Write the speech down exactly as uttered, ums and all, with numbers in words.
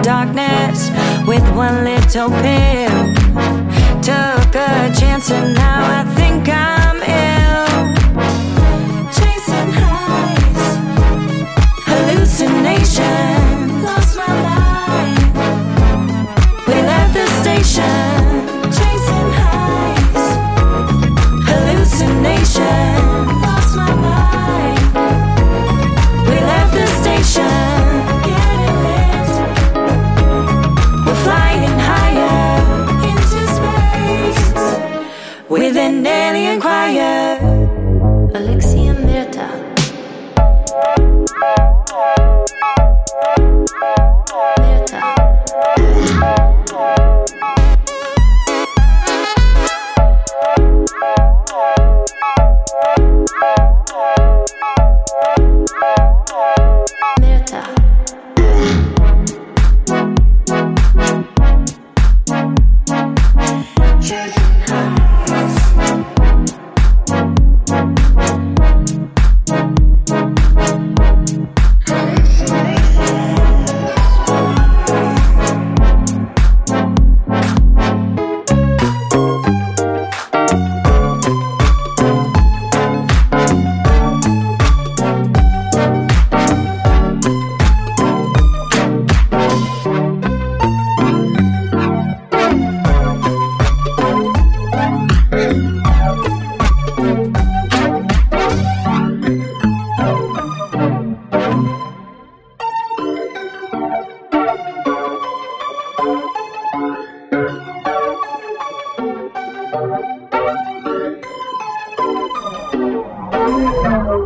darkness with one little pill. Took a chance and now I think I'm ill. Chasing highs, hallucination, lost my mind. We left the station. Chasing highs, hallucination, lost my mind. We left the station. Getting lit, we're flying higher into space with an alien choir. Alexia Myrta. Myrta. Thank you.